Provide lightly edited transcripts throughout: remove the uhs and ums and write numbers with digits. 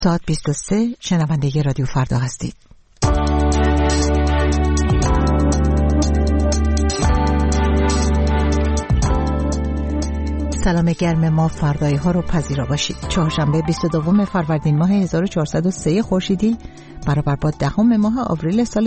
ساعت 23 شنونده رادیو فردا هستید. سلام گرم ما فردایی ها رو پذیرا باشید. چهارشنبه 22 فروردین ماه 1403 خورشیدی برابر با 10 ماه آوریل سال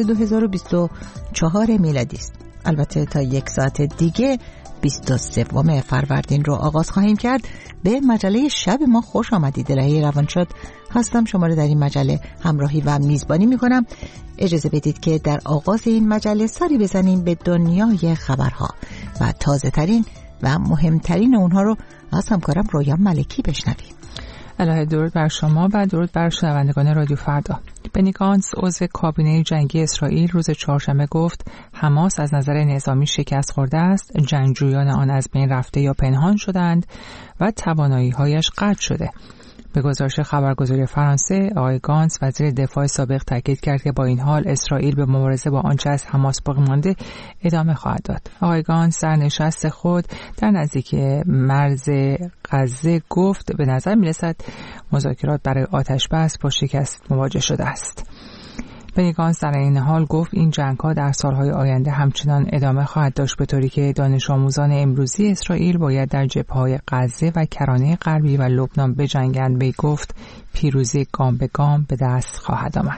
2024 میلادی است. البته تا یک ساعت دیگه 23 فروردین رو آغاز خواهیم کرد. به مجله شب ما خوش آمدید. رهی روانشاد هستم، شما رو در این مجله همراهی و میزبانی میکنم. اجازه بدید که در آغاز این مجله سری بزنیم به دنیای خبرها و تازه ترین و مهمترین اونها رو از همکارم رویا ملکی بشنویم. الهی درود بر شما و درود بر شنوندگان رادیو فردا. بنی گانتز عضو کابینه جنگی اسرائیل روز چهارشنبه گفت حماس از نظر نظامی شکست خورده است، جنگجویان آن از بین رفته یا پنهان شدند و توانایی‌هایش قطع شده. به گزارش خبرگزاری فرانسه، آقای گانتز وزیر دفاع سابق تاکید کرد که با این حال اسرائیل به مبارزه با آنچه از حماس باقی مانده ادامه خواهد داد. آقای گانتز در نشست خود در نزدیکی مرز غزه گفت به نظر می‌رسد مذاکرات برای آتش‌بس با شکست مواجه شده است. بنی گانتز در این حال گفت این جنگ‌ها در سال‌های آینده همچنان ادامه خواهد داشت، به طوری که دانش آموزان امروزی اسرائیل باید در جبهه‌های غزه و کرانه غربی و لبنان بجنگند. وی گفت پیروزی گام به گام به دست خواهد آمد.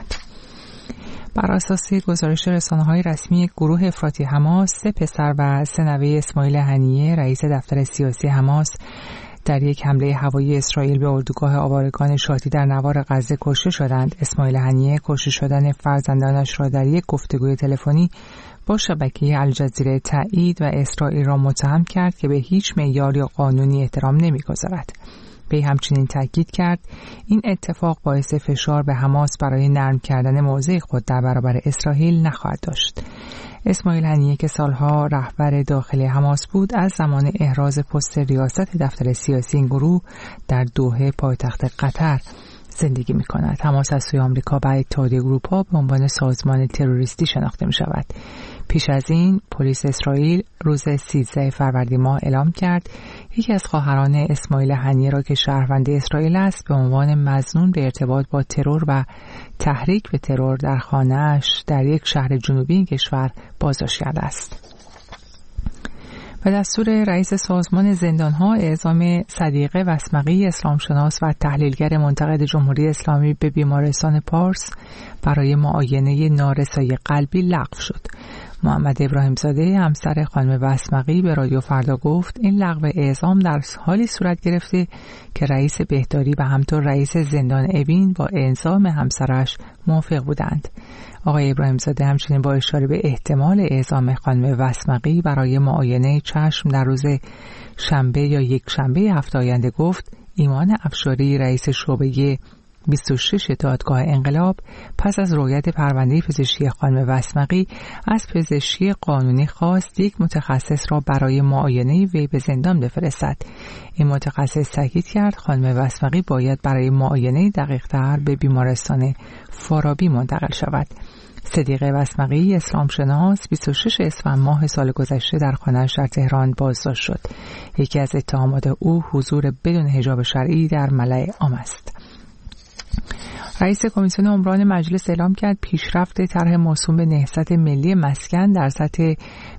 بر اساس گزارش رسانه‌های رسمی گروه افراطی حماس، 3 پسر و 3 نوه اسماعیل هنیه رئیس دفتر سیاسی حماس در یک حمله هوایی اسرائیل به اردوگاه آوارگان شاتی در نوار غزه کشته شدند. اسماعیل هنیه کشته شدن فرزندانش را در یک گفتگوی تلفنی با شبکه الجزیره تایید و اسرائیل را متهم کرد که به هیچ معیار یا قانونی احترام نمی‌گذارد. وی همچنین تاکید کرد این اتفاق باعث فشار به حماس برای نرم کردن موضع خود در برابر اسرائیل نخواهد داشت. اسماعیل هنیه که سالها رهبر داخلی حماس بود، از زمان احراز پست ریاست دفتر سیاسی این گروه در دوحه پایتخت قطر زندگی می کند. حماس از سوی آمریکا و اتحادیه اروپا به عنوان سازمان تروریستی شناخته می شود. پیش از این پلیس اسرائیل روز 13 فروردین ماه اعلام کرد یکی از خواهران اسماعیل هنیه را که شهروند اسرائیل است به عنوان مظنون به ارتباط با ترور و تحریک به ترور در خانه‌اش در یک شهر جنوبی این کشور بازداشت کرده است. به دستور رئیس سازمان زندان‌ها اعزام صدیقه وسمقی، اسلامشناس و تحلیلگر منتقد جمهوری اسلامی به بیمارستان پارس برای معاینه نارسایی قلبی لغو شد. محمد ابراهیم زاده همسر خانم وسمقی به رادیو فردا گفت این لغو اعزام در حالی صورت گرفته که رئیس بهداری و همطور رئیس زندان اوین با اعزام همسرش موافق بودند. آقای ابراهیم زاده همچنین با اشاره به احتمال اعزام خانم وسمقی برای معاینه چشم در روز شنبه یا یک شنبه هفته آینده گفت ایمان افشاری رئیس شعبه 26 دادگاه انقلاب پس از رویت پرونده پزشکی خانم وسمقی از پزشکی قانونی خواست یک متخصص را برای معاینه وی به زندان بفرستد. این متخصص تاکید کرد خانم وسمقی باید برای معاینه دقیق‌تر به بیمارستان فارابی منتقل شود. صدیقه وسمقی اسلامشناس 26 اسفند ماه سال گذشته در خانه‌اش در تهران بازداشت شد. یکی از اتهامات او حضور بدون حجاب شرعی در ملأ عام است. رئیس کمیسیون عمران مجلس اعلام کرد پیشرفت طرح موسوم به نهضت ملی مسکن در سطح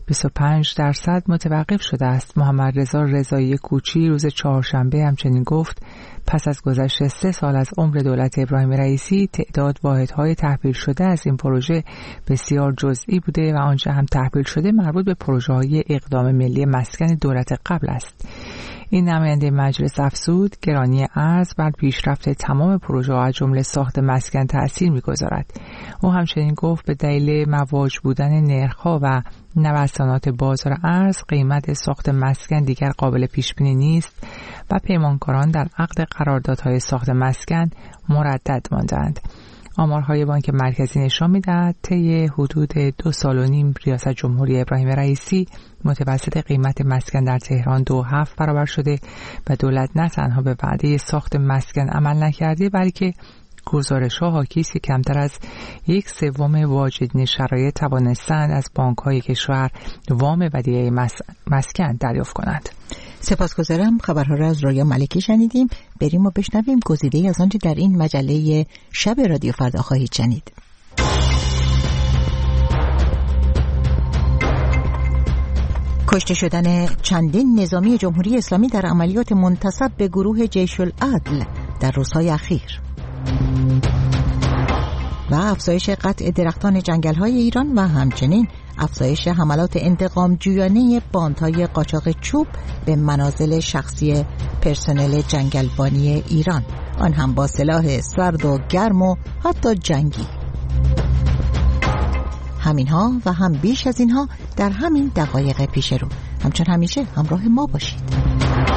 25% متوقف شده است. محمد رضا رضایی کوچی روز چهارشنبه همچنین گفت پس از گذشت 3 سال از عمر دولت ابراهیم رئیسی تعداد واحدهای تحویل شده از این پروژه بسیار جزئی بوده و آنچه هم تحویل شده مربوط به پروژه‌های اقدام ملی مسکن دولت قبل است. این نماینده مجلس افزود گرانی ارز بر پیشرفت تمام پروژه‌ها از جمله ساخت مسکن تأثیر می‌گذارد. او همچنین گفت به دلیل مواج بودن نرخ‌ها و نوسانات بازار ارز قیمت ساخت مسکن دیگر قابل پیش‌بینی نیست و پیمانکاران در عقد قراردادهای ساخت مسکن مردد ماندند. آمارهای بانک مرکزی نشان می‌دهد طی حدود 2.5 سال ریاست جمهوری ابراهیم رئیسی متوسط قیمت مسکن در تهران 2.7 برابر شده و دولت نه تنها به وعده ساخت مسکن عمل نکرده بلکه گزارش‌ها حاکی است که کمتر از 1/3 واجدین شرایط توانستند از بانک‌های کشور وام ودیعه مسکن دریافت کنند. سپاسگزارم. خبرها را از رویا ملکی شنیدیم. بریم و بشنویم گزیده‌ای از آنچه در این مجله شب رادیو فردا خواهید شنید. کشته شدن چندین نظامی جمهوری اسلامی در عملیات منتسب به گروه جیش العدل در روزهای اخیر و افزایش قطع درختان جنگل‌های ایران و همچنین افزایش حملات انتقام جویانه باندهای قاچاق چوب به منازل شخصی پرسنل جنگلبانی ایران، آن هم با سلاح سرد و گرم و حتی جنگی. همینها و هم بیش از اینها در همین دقایق پیش رو. همچون همیشه همراه ما باشید.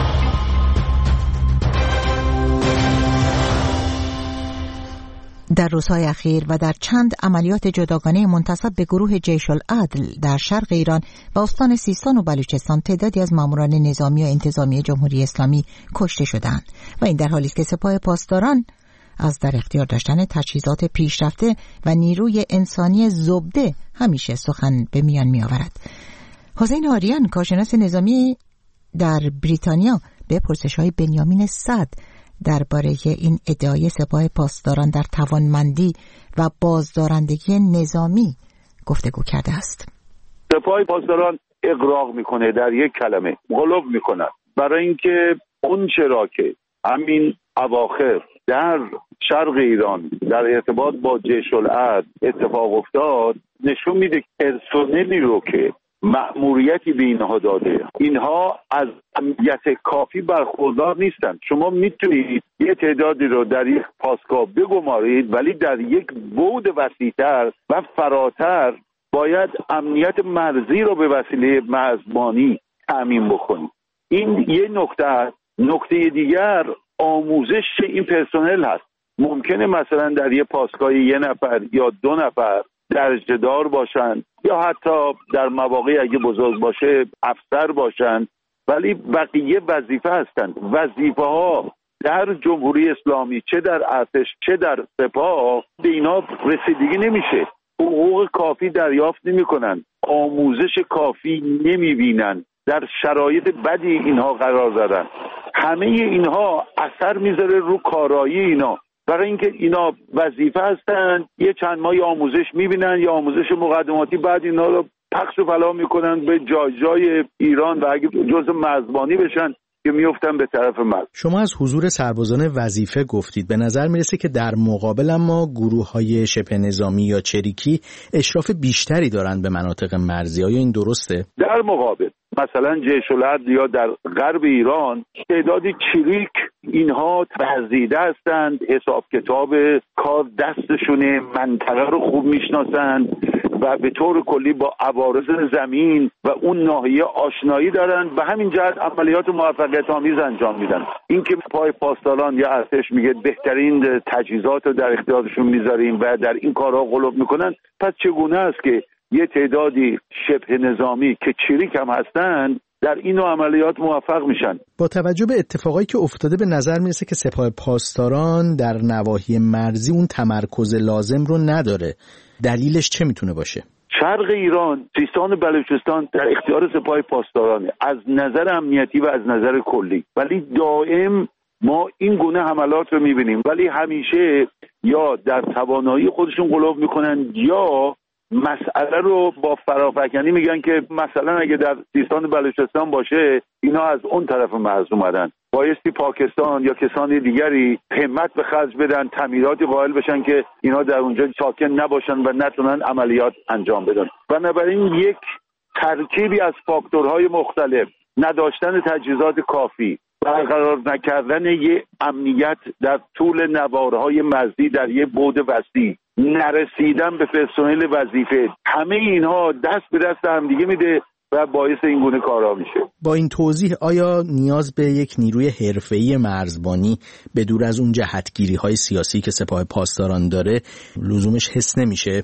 در روزهای اخیر و در چند عملیات جداگانه منتسب به گروه جیش العدل در شرق ایران و استان سیستان و بلوچستان تعدادی از ماموران نظامی و انتظامی جمهوری اسلامی کشته شدند و این در حالی است که سپاه پاسداران از در اختیار داشتن تجهیزات پیشرفته و نیروی انسانی زبده همیشه سخن به میان می آورد. حسین آریان، کارشناس نظامی در بریتانیا، به پرسش‌های بنیامین صد درباره این ادعای سپاه پاسداران در توانمندی و بازدارندگی نظامی گفتگو کرده است. سپاه پاسداران اغراق میکنه، در یک کلمه غلو میکنه، برای اینکه اون چرا که همین اواخر در شرق ایران در ارتباط با جیش العدل اتفاق افتاد نشون میده پرسنلی رو که مأموریتی به اینها داده، اینها از امنیت کافی برخوردار نیستن. شما میتونید یه تعدادی رو در یک پاسگاه بگمارید، ولی در یک بعد وسیع‌تر و فراتر باید امنیت مرزی رو به وسیله مرزبانی تأمین بکنید. این یه نکته است. نکته دیگر آموزش این پرسنل هست. ممکنه مثلا در یه پاسگاه یه نفر یا دو نفر درجه‌دار باشن یا حتی در مواقعی اگه بزرگ باشه افسر باشن، ولی بقیه وظیفه هستند. وظیفه ها در جمهوری اسلامی چه در ارتش چه در سپاه به اینا رسیدگی نمیشه. حقوق کافی دریافت نمی‌کنن، آموزش کافی نمی‌بینن، در شرایط بدی اینها قرار دارن. همه اینها اثر میذاره رو کارایی اینا، برای اینکه اینا وظیفه هستن، یه چند ماه آموزش میبینن یا آموزش مقدماتی، بعد اینا رو پخش و پلا میکنن به جای ایران و اگه جزء مرزبانی بشن که میفتن به طرف مرز. شما از حضور سربازان وظیفه گفتید. به نظر میرسه که در مقابل اما گروه‌های شبه نظامی یا چریکی اشراف بیشتری دارن به مناطق مرزی. آیا این درسته؟ در مقابل مثلا جیش العدل یا در غرب ایران تعدادی چریک اینها تهذیده هستند، حساب کتاب کار دستشونه، منطقه رو خوب میشناسند و به طور کلی با عوارض زمین و اون ناحیه آشنایی دارن و همین جهت عملیات موفقیت آمیز انجام میدن. این که پای پاسداران یا ارتش میگه بهترین تجهیزات رو در اختیارشون میذاریم و در این کارها غلو میکنن، پس چگونه است که یه تعدادی شبه نظامی که چریک هم هستن در این نوع عملیات موفق میشن؟ با توجه به اتفاقایی که افتاده به نظر میرسه که سپاه پاسداران در نواحی مرزی اون تمرکز لازم رو نداره. دلیلش چه میتونه باشه؟ شرق ایران، سیستان و بلوچستان در اختیار سپاه پاسدارانه از نظر امنیتی و از نظر کلی، ولی دائم ما این گونه حملات رو میبینیم، ولی همیشه یا در توانایی خودشون غلو میکنن یا مسئله رو با فرافکنی میگن که مثلا اگه در سیستان و بلوچستان باشه اینا از اون طرف مرز اومدن، بایستی پاکستان یا کسان دیگری همت به خرج بدن، تعمیراتی قائل بشن که اینا در اونجا ساکن نباشن و نتونن عملیات انجام بدن. بنابراین یک ترکیبی از فاکتورهای مختلف، نداشتن تجهیزات کافی، برقرار نکردن یک امنیت در طول نوارهای مرزی در یک بعد وسیع، نرسیدن به پرسنل وظیفه، همه اینها دست به دست همدیگه میده و باعث این گونه کارا میشه. با این توضیح آیا نیاز به یک نیروی حرفه‌ای مرزبانی به دور از اون جهتگیری‌های سیاسی که سپاه پاسداران داره لزومش حس نمیشه؟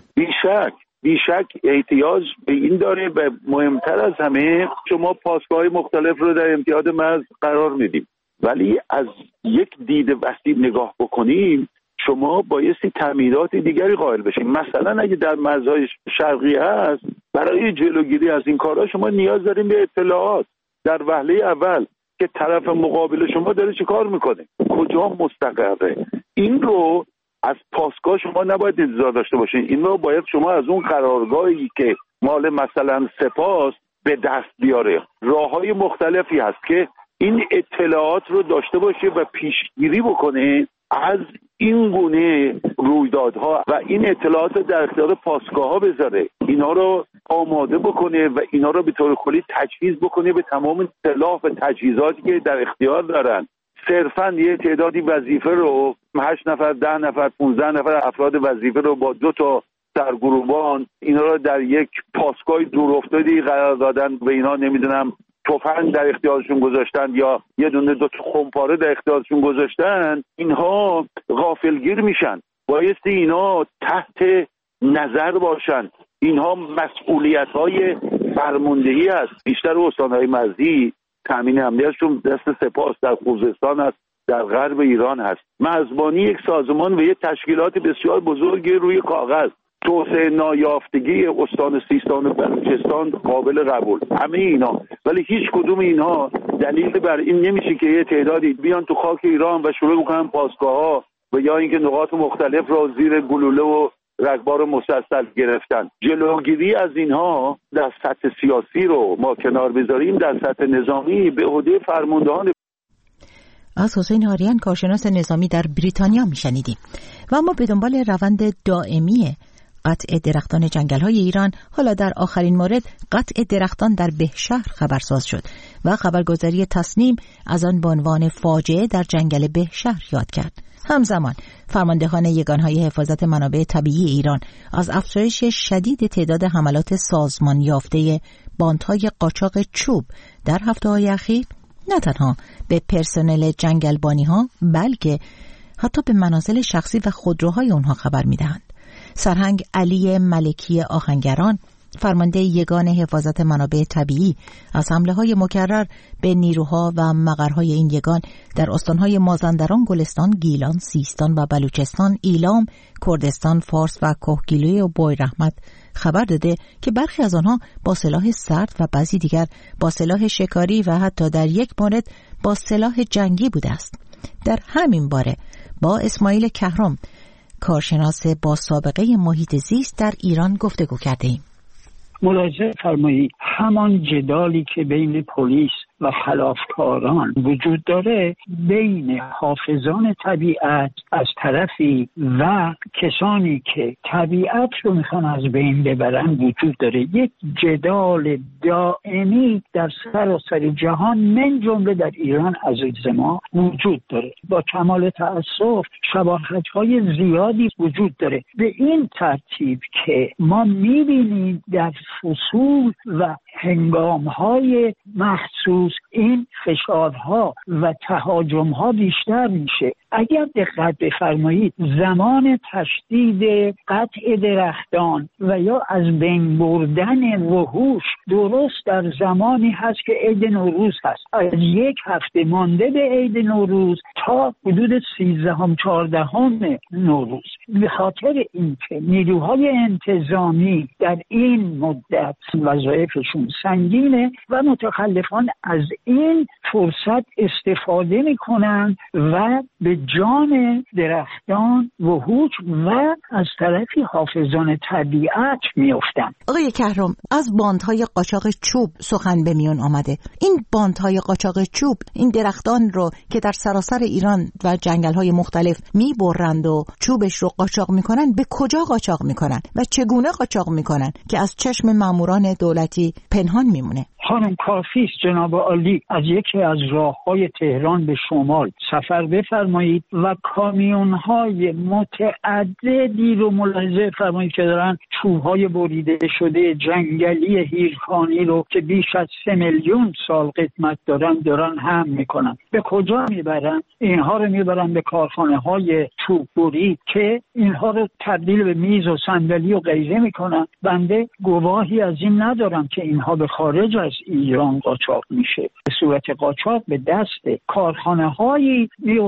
بیشک احتیاج به این داره و مهمتر از همه شما پاسگاه‌های مختلف رو در امتداد مرز قرار میدیم، ولی از یک دید وسیع نگاه بکنیم شما بایستی تعمیرات دیگری قائل بشین. مثلا اگه در مرزهای شرقی هست، برای جلوگیری از این کارها شما نیاز داریم به اطلاعات. در وهله اول که طرف مقابل شما داره چه کار میکنه، کجا مستقره. این رو از پاسگاه شما نباید انتظار داشته باشین، این رو باید شما از اون قرارگاهی که مال مثلا سپاس به دست بیاره. راههای مختلفی هست که این اطلاعات رو داشته باشه و پیشگیری بکنه از این گونه رویدادها و این اطلاعات رو در اختیار پاسگاه ها بذاره، اینا رو آماده بکنه و اینا رو به طور کلی تجهیز بکنه به تمام سلاح و تجهیزاتی که در اختیار دارن. صرفاً یه تعدادی وظیفه رو 8 نفر 10 نفر 15 نفر افراد وظیفه رو با 2 تا سرگروهبان اینا رو در یک پاسگاه دورافتادی قرار دادن، به اینا نمیدونم تفنگ در اختیارشون گذاشتن یا یه دونه 2 تا خمپاره در اختیارشون گذاشتن، اینها غافلگیر میشن. بایستی اینا تحت نظر باشن. اینها مسئولیت‌های فرماندهی است. بیشتر استان‌های مرزی تامین امنیتشون دست سپاس در خوزستان است، در غرب ایران هست. میزبانی یک سازمان و یک تشکیلات بسیار بزرگی روی کاغذ. توسعه نایافتگی استان سیستان و بلوچستان قابل قبول، همه اینا، ولی هیچ کدوم اینها دلیل بر این نمیشه که یه تعدادی بیان تو خاک ایران و شروع بکنن پاسگاه‌ها و یا اینکه نقاط مختلف را زیر گلوله و رگبار مسلسل گرفتن. جلوگیری از اینها در سطح سیاسی رو ما کنار بذاریم، در سطح نظامی به عهده فرماندهان. از حسین آریان کارشناس نظامی در بریتانیا میشنیدیم. و اما به دنبال روند دائمی قطع درختان جنگل‌های ایران، حالا در آخرین مورد قطع درختان در بهشهر خبرساز شد و خبرگزاری تصنیم از آن به عنوان فاجعه در جنگل بهشهر یاد کرد. همزمان فرماندهان یگانهای حفاظت منابع طبیعی ایران از افزایش شدید تعداد حملات سازمان یافته باندهای قاچاق چوب در هفته‌های اخیر نه تنها به پرسنل جنگلبانی‌ها بلکه حتی به منازل شخصی و خودروهای اونها خبر می‌دهند. سرهنگ علی ملکی آهنگران، فرمانده یگان حفاظت منابع طبیعی، از حمله‌های مکرر به نیروها و مقرهای این یگان در استانهای مازندران، گلستان، گیلان، سیستان و بلوچستان، ایلام، کردستان، فارس و کهگیلوی و بوی رحمت خبر داده که برخی از آنها با سلاح سرد و بعضی دیگر با سلاح شکاری و حتی در یک مورد با سلاح جنگی بوده است. در همین باره با اسماعیل کهرم، کارشناس با سابقه محیط زیست در ایران گفتگو کرده ایم. ملاحظه فرمایید همان جدالی که بین پلیس و خلافکاران وجود داره بین حافظان طبیعت از طرفی و کسانی که طبیعت رو میخوان از بین ببرن وجود داره. یک جدال دائمی در سراسر جهان من جمله در ایران عزیز ما وجود داره. با کمال تأسف شباهت‌های زیادی وجود داره. به این ترتیب که ما میبینیم در فصول و هنگام‌های مخصوص این فشارها و تهاجم‌ها بیشتر میشه. اگر دقت بفرمایید زمان تشدید قطع درختان و یا از بین بردن وحوش درست در زمانی هست که عید نوروز هست. از یک هفته مانده به عید نوروز تا حدود 13-14 نوروز. به خاطر اینکه نیروهای انتظامی در این مدت وظایفشون سنگینه و متخلفان از این فرصت استفاده میکنن و به جان درختان وحوش و از طرفی حافظان طبیعت میافتن. آقای کهرم، از باندهای قاچاق چوب سخن به میون آمده. این باندهای قاچاق چوب این درختان رو که در سراسر ایران و جنگل‌های مختلف میبرند و چوبش رو قاچاق میکنن، به کجا قاچاق میکنن و چگونه قاچاق میکنن که از چشم ماموران دولتی پنهان میمونه؟ خانم کافیست جناب عالی از یکی از راه‌های تهران به شمال سفر بفرمایید و کامیون‌های متعددی رو ملاحظه فرمایید که دارن چوب‌های بریده شده جنگلی هیرکانی رو که بیش از 3 میلیون سال قدمت دارن هم میکنن. به کجا میبرن؟ اینها رو میبرن به کارخانه‌های چوب بری که اینها رو تبدیل به میز و صندلی و غیره میکنن. بنده گواهی از این ندارم که اینها به خارج از ایران قاچاق میشه. به صورت قاچاق به دست کارخانه‌هایی میفته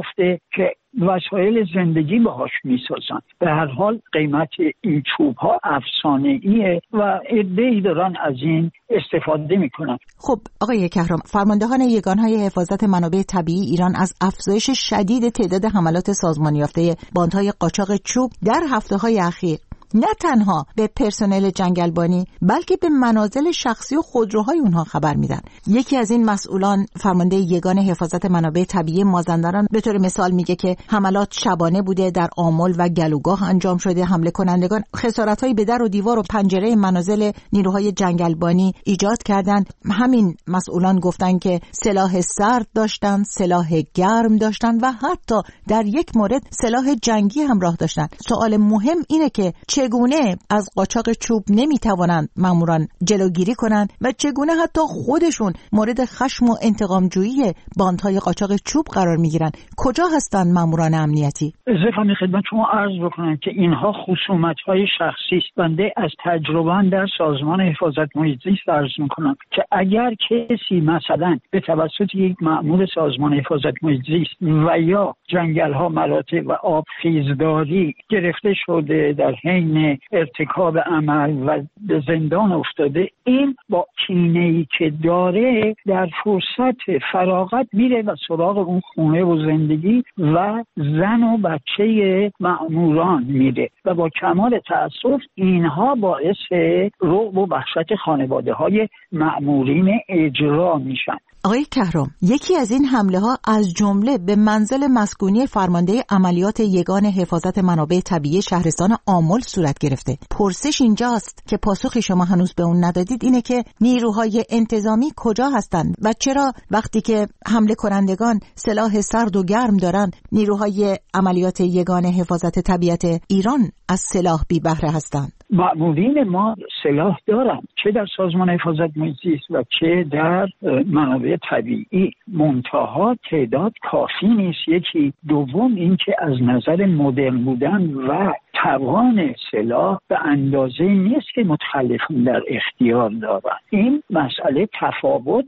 که وسایل زندگی باهاش میسازن. به هر حال قیمت این چوب ها افسانه‌ایه و عده‌ای دارن از این استفاده میکنن. خب آقای کهرام، فرماندهان یگانهای حفاظت منابع طبیعی ایران از افزایش شدید تعداد حملات سازمانی یافته باندهای قاچاق چوب در هفته‌های اخیر نه تنها به پرسنل جنگلبانی بلکه به منازل شخصی و خودروهای اونها خبر میدن. یکی از این مسئولان، فرمانده یگان حفاظت منابع طبیعی مازندران، به طور مثال میگه که حملات شبانه بوده، در آمل و گلوگاه انجام شده. حمله کنندگان خسارت‌هایی به در و دیوار و پنجره منازل نیروهای جنگلبانی ایجاد کردند. همین مسئولان گفتن که سلاح سرد داشتن، سلاح گرم داشتن و حتی در یک مورد سلاح جنگی همراه داشتن. سوال مهم اینه که چگونه از قاچاق چوب نمیتوانند ماموران جلوگیری کنند و چگونه حتی خودشون مورد خشم و انتقامجویی باندهای قاچاق چوب قرار میگیرند؟ کجا هستند ماموران امنیتی؟ اضافه خدمت شما عرض بکنم که اینها خصومت‌های شخصی است. بنده از تجربه در سازمان حفاظت محیط زیست عرض میکنم که اگر کسی مثلا به توسط یک مأمور سازمان حفاظت محیط زیست و یا جنگل‌ها مراتع و آب خیزداری گرفته شده، در حین ارتکاب عمل و به زندان افتاده، این با کینه‌ای که داره در فرصت فراغت میره و سراغ اون خونه و زندگی و زن و بچه مأموران میره و با کمال تأسف اینها باعث رعب و وحشت خانواده‌های مأمورین اجرا میشن. آقای کهرام، یکی از این حمله ها از جمله به منزل مسکونی فرمانده عملیات یگان حفاظت منابع طبیعی شهرستان آمل صورت گرفته. پرسش اینجاست که پاسخی شما هنوز به اون ندادید، اینه که نیروهای انتظامی کجا هستند و چرا وقتی که حمله کنندگان سلاح سرد و گرم دارن، نیروهای عملیات یگان حفاظت طبیعت ایران از سلاح بی بهره هستند؟ مأمورین ما سلاح دارن، چه در سازمان حفاظت محیط زیست و چه در منابع طبیعی، منتها تعداد کافی نیست. یکی. دوم اینکه از نظر مدرن بودن و توان سلاح به اندازه نیست که متخلفین در اختیار دارن. این مسئله تفاوت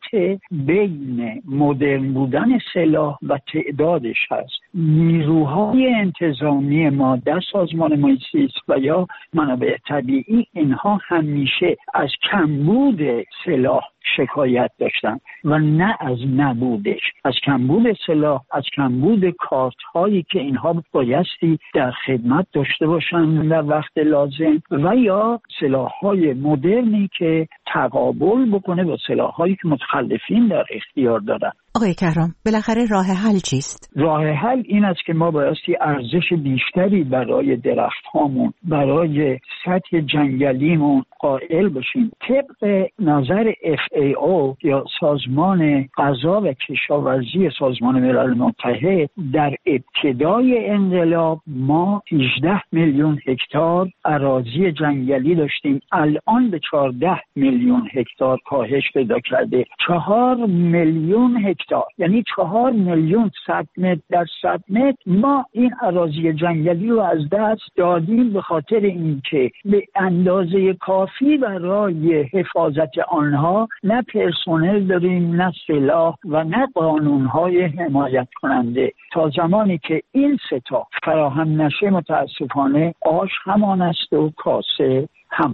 بین مدرن بودن سلاح و تعدادش هست. نیروهای انتظامی ما در سازمان محیط زیست و یا منابع طبیعی، اینها همیشه از کمبود سلاح شکایت داشتن و نه از نبودش، از کمبود سلاح، از کمبود کارت هایی که اینها بایستی در خدمت داشته باشن در وقت لازم و یا سلاح های مدرنی که تقابل بکنه با سلاح هایی که متخلفین در اختیار دارن. آقای کهرام، بالاخره راه حل چیست؟ راه حل این است که ما بایستی ارزش بیشتری برای درخت هامون، برای سطح جنگلیمون قائل بشیم. طبق نظر FAO یا سازمان غذا و کشاورزی سازمان ملل متحد، در ابتدای انقلاب ما 18 میلیون هکتار اراضی جنگلی داشتیم. الان به 14 میلیون هکتار کاهش پیدا کرده. 4 میلیون هکتار، یعنی 4 میلیون 100 متر در 100 متر ما این اراضی جنگلی رو از دست دادیم به خاطر اینکه به اندازه کافی برای حفاظت آنها نه پرسنل داریم، نه سلاح و نه قانونهای حمایت کننده. تا زمانی که این ستا فراهم نشه متاسفانه آش همان است و کاسه همان.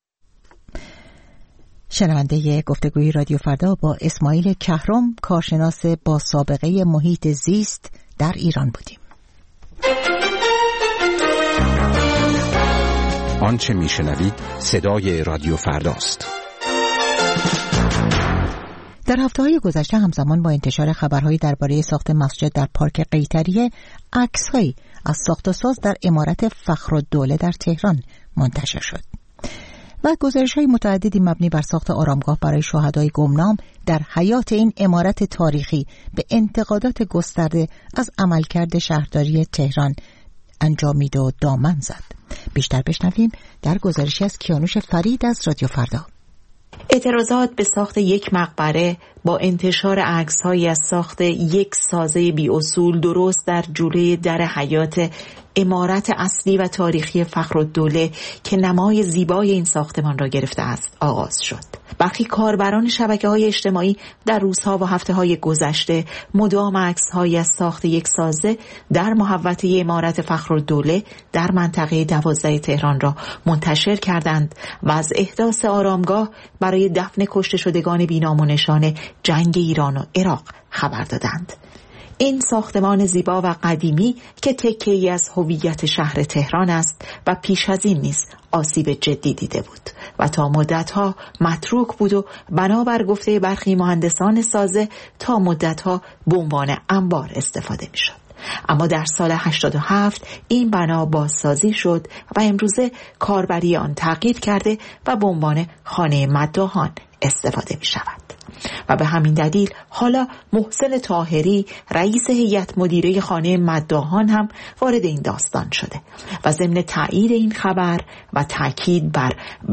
شنونده گفتگوی رادیو فردا با اسماعیل کهرم، کارشناس با سابقه محیط زیست در ایران بودیم. آنچه میشنوید صدای رادیو فرداست. در هفته‌های گذشته همزمان با انتشار خبرهایی درباره ساخت مسجد در پارک قیطریه، عکس‌هایی از ساخت و ساز در عمارت فخرالدوله در تهران منتشر شد و گزارش‌های متعددی مبنی بر ساخت آرامگاه برای شهدای گمنام در حیاط این عمارت تاریخی به انتقادات گسترده از عملکرد شهرداری تهران انجامید و دامن زد. بیشتر بشنویم در گزارشی از کیانوش فرید از رادیو فردا. اعتراضات به ساخت یک مقبره با انتشار عکس‌هایی از ساخت یک سازه بی اصول درست در جلوی در حیاط عمارت اصلی و تاریخی فخرالدوله که نمای زیبای این ساختمان را گرفته است آغاز شد. برخی کاربران شبکه‌های اجتماعی در روزها و هفته‌های گذشته مدام عکس‌هایی از ساخت یک سازه در محوطه عمارت فخرالدوله در منطقه 12 تهران را منتشر کردند و از احداث آرامگاه برای دفن کشته شدگان بی‌نام و نشان جنگ ایران و عراق خبر دادند. این ساختمان زیبا و قدیمی که تکه‌ای از هویت شهر تهران است و پیش از این نیز آسیب جدی دیده بود و تا مدتها متروک بود و بنابر گفته برخی مهندسان سازه تا مدتها به عنوان انبار استفاده می‌شد. اما در سال 87 این بنا بازسازی شد و امروزه کاربری آن تغییر کرده و به عنوان خانه مداحان استفاده می شود. و به همین دلیل حالا محسن طاهری رئیس هیئت مدیره خانه مداحان هم وارد این داستان شده و ضمن تایید این خبر و تاکید بر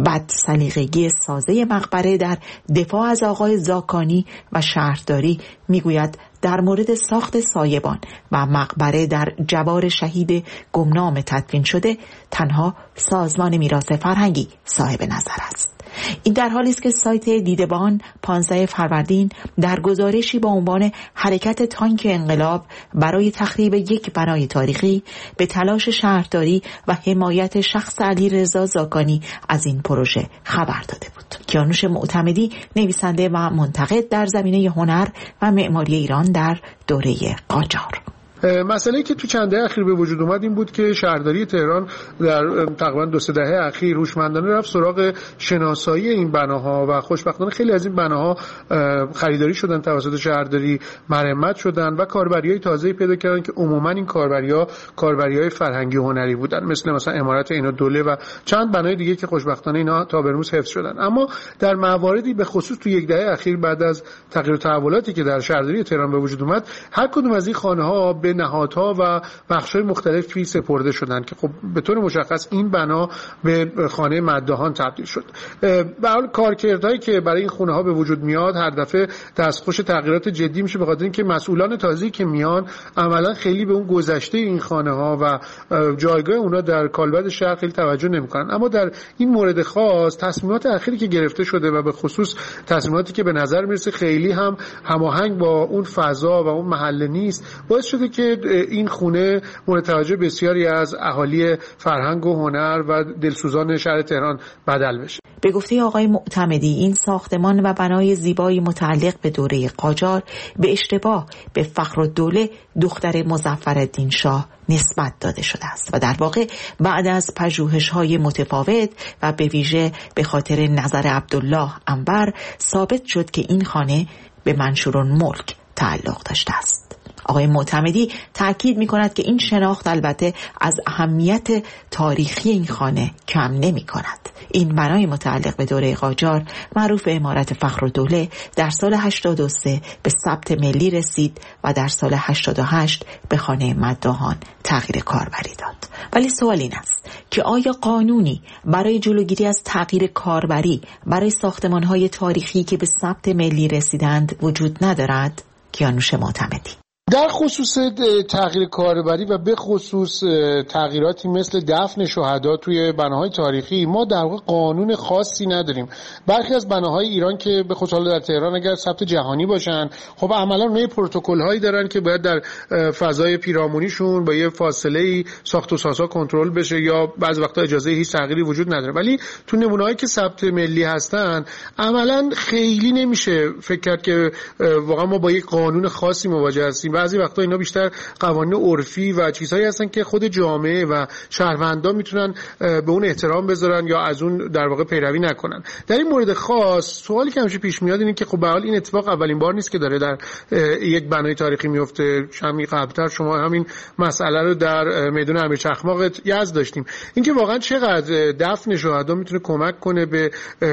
بدسلیقگی سازه مقبره در دفاع از آقای زاکانی و شهرداری میگوید در مورد ساخت سایبان و مقبره در جوار شهید گمنام تدفین شده تنها سازمان میراث فرهنگی صاحب نظر است. این در حالی است که سایت دیدبان 15 فروردین در گزارشی با عنوان حرکت تانک انقلاب برای تخریب یک بنای تاریخی به تلاش شهرداری و حمایت شخص علیرضا زاکانی از این پروژه خبر داده بود. کیانوش معتمدی نویسنده و منتقد در زمینه هنر و معماری ایران در دوره قاجار. مسئله‌ای که تو چند دهه اخیر به وجود اومد این بود که شهرداری تهران در تقریبا 2-3 دهه اخیر هوشمندانه رفت سراغ شناسایی این بناها و خوشبختانه خیلی از این بناها خریداری شدن توسط شهرداری، مرمت شدن و کاربری‌های تازه‌ای پیدا کردن که عموما این کاربری‌های فرهنگی و هنری بودن، مثلا عمارت عین‌الدوله و چند بنای دیگه که خوشبختانه اینا تا به امروز حفظ شدن. اما در مواردی به خصوص تو یک دهه اخیر بعد از تغییر و تحولاتی که در شهرداری تهران به وجود اومد، هر کدوم از این خانه‌ها به نهادها و بخش‌های مختلفی سپرده شدن که خب به طور مشخص این بنا به خانه مداحان تبدیل شد. به حال کارکردهایی که برای این خونه‌ها به وجود میاد هر دفعه دستخوش تغییرات جدی میشه، به خاطر اینکه مسئولان تازه‌ای که میان عملاً خیلی به اون گذشته این خانه‌ها و جایگاه اونها در کالبد شهر خیلی توجه نمی‌کنن. اما در این مورد خاص تصمیمات اخیری که گرفته شده و به خصوص تصمیماتی که به نظر میرسه خیلی هم هماهنگ با اون فضا و اون محله نیست، باعث شده که این خونه مورد توجه بسیاری از اهالی فرهنگ و هنر و دلسوزان شهر تهران بدل بشه. به گفته آقای معتمدی این ساختمان و بنای زیبایی متعلق به دوره قاجار به اشتباه به فخرالدوله دختر مظفرالدین شاه نسبت داده شده است و در واقع بعد از پژوهش‌های متفاوت و به ویژه به خاطر نظر عبدالله انور ثابت شد که این خانه به منشورالملک تعلق داشته است. آقای معتمدی تأکید می کند که این شناخت البته از اهمیت تاریخی این خانه کم نمی کند. این بنای متعلق به دوره قاجار معروف به عمارت فخرالدوله در سال 83 به ثبت ملی رسید و در سال 88 به خانه مداحان تغییر کاربری داد. ولی سوال این است که آیا قانونی برای جلوگیری از تغییر کاربری برای ساختمان‌های تاریخی که به ثبت ملی رسیدند وجود ندارد؟ کیانوش معتمدی: در خصوص تغییر کاربری و به خصوص تغییراتی مثل دفن شهدا توی بناهای تاریخی ما در واقع قانون خاصی نداریم. برخی از بناهای ایران که به خصوص در تهران اگر ثبت جهانی باشن خب عملا اونها پروتکل هایی دارن که باید در فضای پیرامونیشون با یه فاصله ساخت و سازها کنترل بشه یا بعضی وقتا اجازه هیچ تغییری وجود نداره. ولی تو نمونه‌هایی که ثبت ملی هستن عملا خیلی نمیشه فکر کرد که واقعا ما با یک قانون خاصی مواجه هستیم. بعضی وقتا اینا بیشتر قوانین عرفی و چیزهایی هستن که خود جامعه و شهروندان میتونن به اون احترام بذارن یا از اون در واقع پیروی نکنن. در این مورد خاص سوالی که همیشه پیش میاد اینه که خب به حال این اتفاق اولین بار نیست که داره در یک بنای تاریخی میفته. کمی قبلتر شما همین مسئله رو در میدان امیر چخماق یزد داشتیم. اینکه واقعا چقدر دفن شهدا میتونه کمک کنه به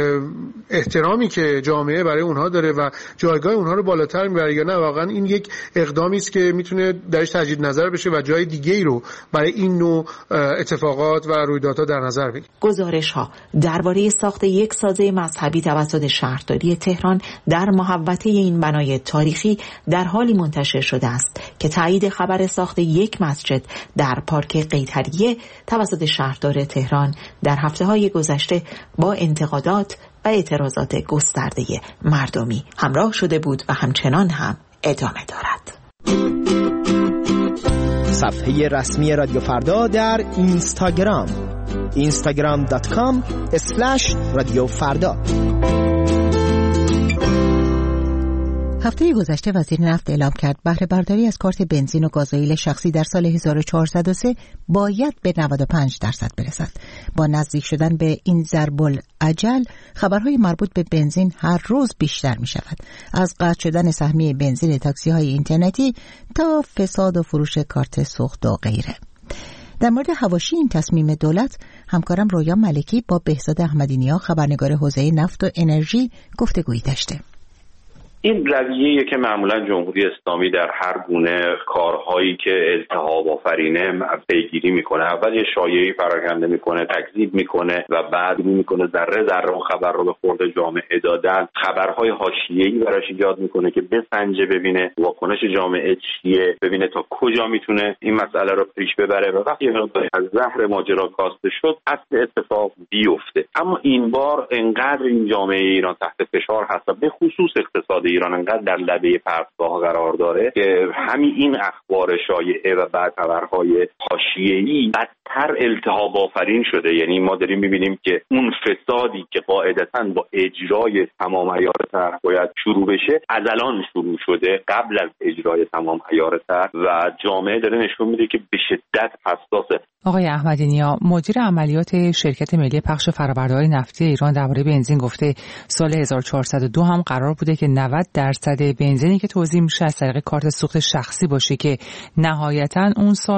احترامی که جامعه برای اونها داره و جایگاه اونها رو بالاتر میبره یا نه، واقعا این یک اقدامی است که میتونه درش تجدید نظر بشه و جای دیگه‌ای رو برای این نوع اتفاقات و رویدادها در نظر بگیره. گزارش‌ها درباره ساخت یک سازه مذهبی توسط شهرداری تهران در محوطه این بنای تاریخی در حالی منتشر شده است که تایید خبر ساخت یک مسجد در پارک قیطریه توسط شهردار تهران در هفته‌های گذشته با انتقادات و اعتراضات گسترده مردمی همراه شده بود و همچنان هم ادامه دارد. صفحه رسمی رادیو فردا در اینستاگرام instagram.com/رادیو فردا. هفته گذشته وزیر نفت اعلام کرد بهره برداری از کارت بنزین و گازوئیل شخصی در سال 1403 باید به 95% برسد. با نزدیک شدن به این ضرب الاجل خبرهای مربوط به بنزین هر روز بیشتر می شود. از قطع شدن سهمیه بنزین تاکسی های اینترنتی تا فساد و فروش کارت سوخت و غیره. در مورد حواشی این تصمیم دولت همکارم رویا ملکی با بهزاد احمدی‌نیا خبرنگار حوزه نفت و انرژی گفتگویی داشته. این رویه‌ای که معمولا جمهوری اسلامی در هر گونه کارهایی که التهاب آفرینه پیگیری میکنه، اول یه شایعه‌ای پراکنده میکنه، تکذیب میکنه و بعد میکنه ذره ذره اون خبر رو به خورد جامعه دادن، خبرهای حاشیه‌ای براش ایجاد میکنه که بسنجه، ببینه واکنش جامعه چیه، ببینه تا کجا میتونه این مسئله رو پیش ببره و وقتی از زهر ماجرا کاسته شد اصل اتفاق بیفته. اما این بار انقدر این جامعه ایران تحت فشار هست، به خصوص اقتصاد ایران انقدر در لبه پرتگاه قرار داره که همین این اخبار شایعه و بعد خبرهای حاشیه‌ای بدتر التهاب آفرین شده. یعنی ما داریم می‌بینیم که اون فسادی که قاعدتاً با اجرای تمام عیار طرح باید شروع بشه از الان شروع شده، قبل از اجرای تمام عیار طرح، و جامعه داره نشون میده که به شدت حساسه. آقای احمدی‌نیا، مدیر عملیات شرکت ملی پخش فرآورده‌های نفتی ایران درباره بنزین گفته سال 1402 هم قرار بوده که 90% بنزینی که توزیع میشه از طریق کارت سوخت شخصی باشه که نهایتاً اون سال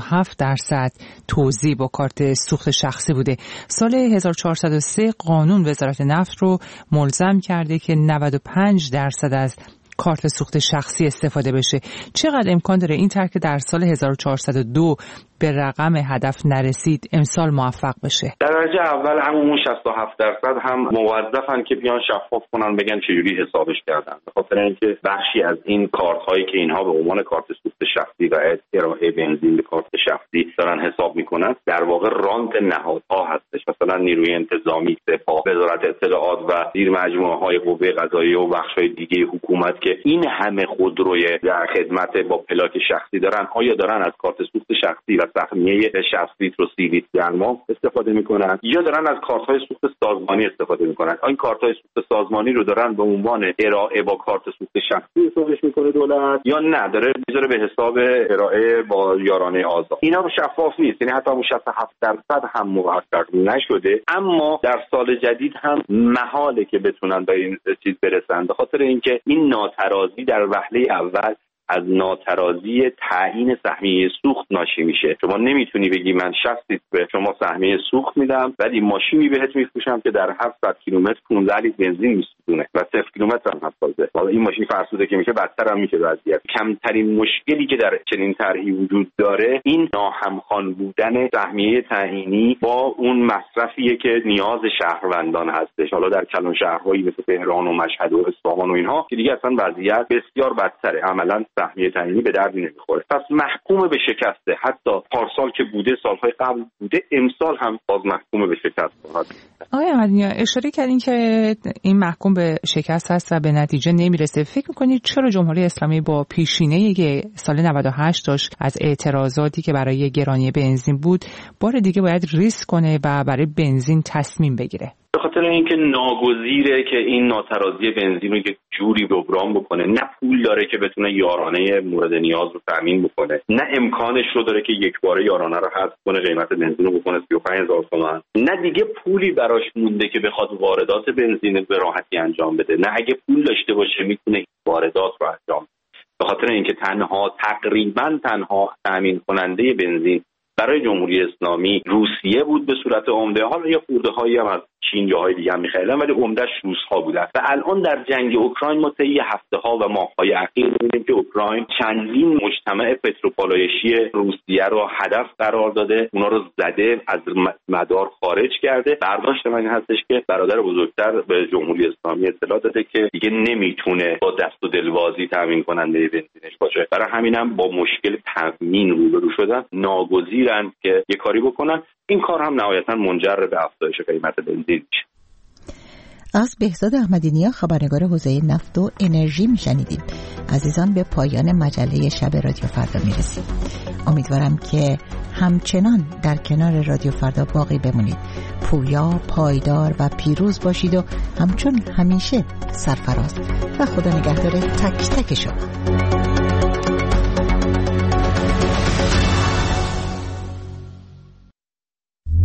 67% توزیع با کارت سوخت شخصی بوده. سال 1403 قانون وزارت نفت رو ملزم کرده که 95% از کارت سوخت شخصی استفاده بشه. چقدر امکان داره این طرح که در سال 1402 به رقم هدف نرسید امسال موفق بشه؟ در درجه اول همون 67% هم موظفن که بیان شفاف کنن، بگن چجوری حسابش کردن، به خاطر اینکه بخشی از این کارت هایی که اینها به عنوان کارت سوخت شخصی و ارائه بنزین به کارت شخصی دارن حساب میکنن در واقع رانت نهادها هستش. مثلا نیروی انتظامی، سپاه، وزارت اطلاعات و زیر مجموعه های قوه قضاییه و بخش های دیگه حکومت که این همه خودروی در خدمت با پلاک شخصی دارن، آیا دارن از کارت سوخت شخصی و سهمیه 60 لیتر و 30 لیتر گرما استفاده میکنن یا دارن از کارت‌های سوخت سازمانی استفاده میکنن؟ این کارت‌های سوخت سازمانی رو دارن به عنوان ارائه با کارت سوخت شخصی حسابش میکنه دولت یا نه داره میذاره به حساب ارائه با یارانه آزاد؟ اینا شفاف نیست. یعنی حتی اون 67% هم محقق نشده. اما در سال جدید هم محاله که بتونن به این چیز برسن، به خاطر اینکه این ناترازی در وهله اول از ناترازی تعیین سهمیه سوخت ناشی میشه. شما نمیتونی بگی من 60 لیتر به شما سهمیه سوخت میدم ولی ماشینی بهت میفروشم که در 700 کیلومتر 15 لیتر بنزین میسوزونه و 0 کیلومتر هم حساسه. والا این ماشین فرسوده که میشه بدتر هم میشه وضعیت. کمترین مشکلی که در چنین طرحی وجود داره این ناهمخوان بودن سهمیه تعیینی با اون مصرفیه که نیاز شهروندان هستش. حالا در کلان شهرهایی مثل تهران و مشهد و اصفهان و اینها که دیگه اصلا وضعیت بسیار بدتره، عملاً سهمیه تعیینی به دردی نمیخوره. پس محکوم به شکسته. حتی پارسال که بوده، سالهای قبل بوده، امسال هم باز محکوم به شکست خواهد. آقای احمدی‌نیا، اشاره کردین که این محکوم به شکست هست و به نتیجه نمیرسه. فکر میکنید چرا جمهوری اسلامی با پیشینه‌ای که سال 98 داشت از اعتراضاتی که برای گرانی بنزین بود بار دیگه باید ریسک کنه و برای بنزین تصمیم بگیره؟ به خاطر اینکه ناگزیره که این ناترازی بنزین رو یک جوری جبران بکنه. نه پول داره که بتونه یارانه مورد نیاز رو تامین بکنه، نه امکانش رو داره که یک باره یارانه رو حذف کنه، قیمت بنزین رو بکنه 35000 تومان، نه دیگه پولی براش مونده که بخواد واردات بنزین به راحتی انجام بده، نه اگه پول داشته باشه میتونه واردات رو انجام بده. به خاطر اینکه تقریبا تنها تامین کننده بنزین برای جمهوری اسلامی روسیه بود به صورت عمده. حالا یه خورده‌هایی هم از چین جاهای دیگه هم می‌خریدن ولی عمده‌اش روس‌ها بودن. و الان در جنگ اوکراین ما طی هفته‌ها و ماه‌های اخیر می‌بینیم که اوکراین چندین مجتمع پتروپالایشی روسیه رو هدف قرار داده، اونا رو زده، از مدار خارج کرده. برداشت من این هستش که برادر بزرگتر به جمهوری اسلامی اطلاع داده که دیگه نمیتونه با دست و دلبازی تامین کننده بنزینش باشه. برای همینم با مشکل تامین روبرو شدن، ناگزیرن که یه کاری بکنن. این کار هم نهایتاً منجر به افزایش قیمت بنزین میشه. از بهزاد احمدی‌نیا، خبرنگار حوزه نفت و انرژی میشنیدیم. عزیزان، به پایان مجله شب رادیو فردا میرسیم. امیدوارم که همچنان در کنار رادیو فردا باقی بمونید. پویا، پایدار و پیروز باشید و همچون همیشه سرفراز و خدا نگهدار تک تک شما.